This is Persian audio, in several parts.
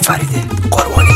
فریده قربانی.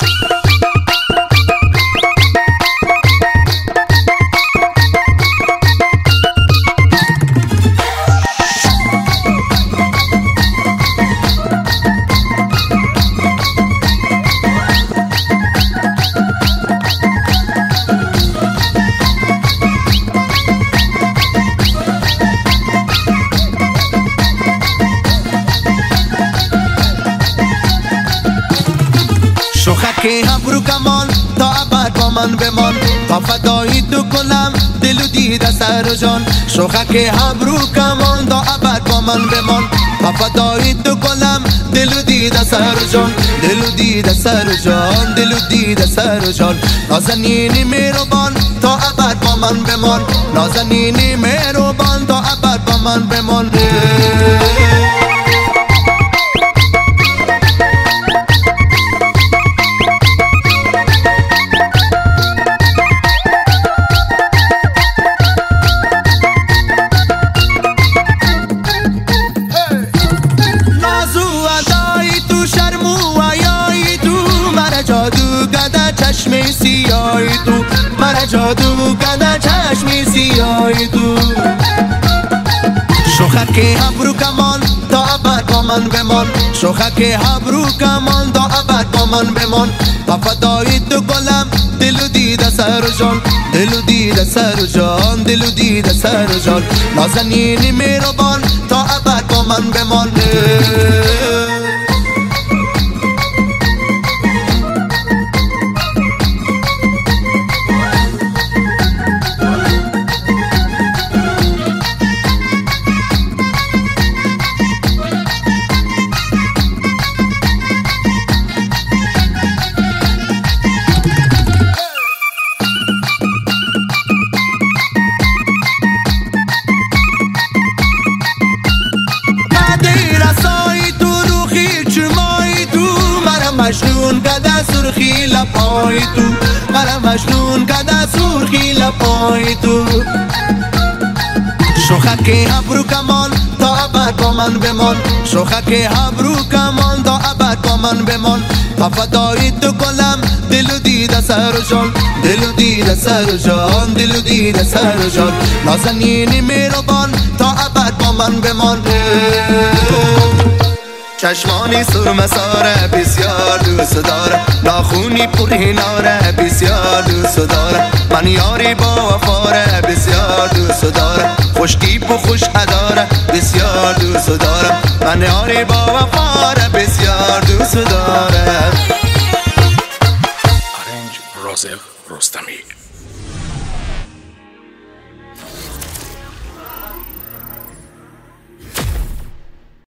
شوخک ابرو کمان تا ابد با من بمان، تا فدایی تو کنم دل و دیده سر و جان. شوخک ابرو کمان تا ابد با من بمان، تا فدایی تو کنم دل و دیده سر و جان. دل و دیده سر و جان، دل و دیده سر و جان. نازنینی مهربان تا ابد با من بمان، نازنینی مهربان تا ابد با من بمان. چشم سیاهی تو مرا جادو کده، چشم سیاهی تو. شوخک ابرو کمان تا ابد با من بمان، شوخک ابرو کمان تا ابد با من بمان. تا فدایی تو گلم دل و دیده سر و جان، دل و دیده سر و جان، دل و دیده سر و جان. نازنینی مهربان تا ابد با من بمان. مجنون کده سرخی لپای تو، مرا مجنون کده سرخی لپای تو. شوخک ابرو کمان تا ابد با من بمان، شوخک ابرو کمان تا ابد با من بمان. تا فدایی تو گلم دل و دیده سر و جان، دل و دیده سر و جان، دل و دیده سر و جان. نازنینی مهربان تا ابد با من بمان. چشمانی سرمساره بسیار دوست داره، ناخونی پرهناره بسیار دوست داره. من یاری با وفاره بسیار دوست داره، خوشتیپ و خوش اداره بسیار دوست داره. من یاری با وفاره بسیار دوست داره. آرنج رازق رستمی.